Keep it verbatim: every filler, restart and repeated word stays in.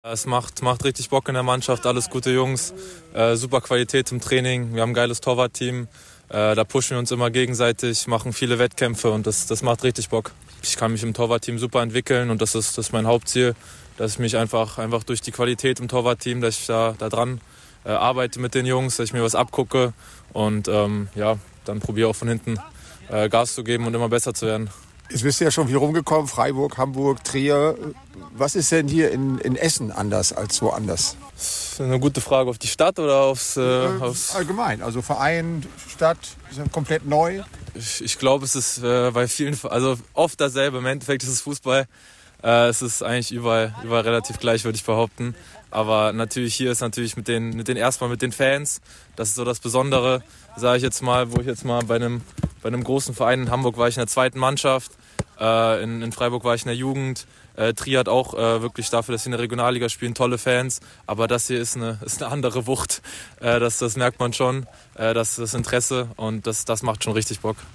Es macht, macht richtig Bock in der Mannschaft, alles gute Jungs, äh, super Qualität im Training, wir haben ein geiles Torwartteam, äh, da pushen wir uns immer gegenseitig, machen viele Wettkämpfe und das, das macht richtig Bock. Ich kann mich im Torwartteam super entwickeln und das ist, das ist mein Hauptziel, dass ich mich einfach, einfach durch die Qualität im Torwartteam, dass ich da, da dran äh, arbeite mit den Jungs, dass ich mir was abgucke und ähm, ja, dann probiere auch von hinten äh, Gas zu geben und immer besser zu werden. Jetzt bist du ja schon viel rumgekommen, Freiburg, Hamburg, Trier. Was ist denn hier in, in Essen anders als woanders? Das ist eine gute Frage. Auf die Stadt oder aufs... Äh, aufs Allgemein, also Verein, Stadt, ist komplett neu. Ich, ich glaube, es ist äh, bei vielen, also oft dasselbe. Im Endeffekt ist es Fußball. Äh, es ist eigentlich überall, überall relativ gleich, würde ich behaupten. Aber natürlich hier ist natürlich mit den, mit den erstmal mit den Fans, das ist so das Besondere, sage ich jetzt mal, wo ich jetzt mal bei einem, bei einem großen Verein in Hamburg war ich in der zweiten Mannschaft, äh, in, in Freiburg war ich in der Jugend. Äh, Trier hat auch äh, wirklich dafür, dass sie in der Regionalliga spielen, tolle Fans. Aber das hier ist eine, ist eine andere Wucht. Äh, das, das merkt man schon, äh, das, das Interesse und das, das macht schon richtig Bock.